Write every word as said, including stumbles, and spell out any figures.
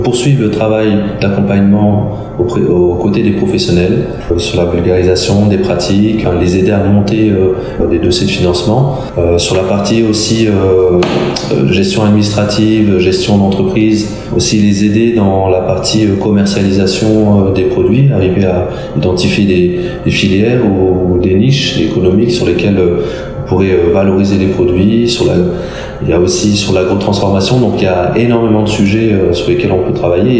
Poursuivre le travail d'accompagnement aux côtés des professionnels euh, sur la vulgarisation des pratiques, hein, les aider à monter euh, des dossiers de financement. Euh, sur la partie aussi euh, gestion administrative, gestion d'entreprise, aussi les aider dans la partie commercialisation euh, des produits, arriver à identifier des, des filières ou, ou des niches économiques sur lesquelles euh, on pourrait euh, valoriser les produits. Sur la, il y a aussi sur l'agrotransformation, donc il y a énormément de sujets euh, sur lesquels on peut travailler.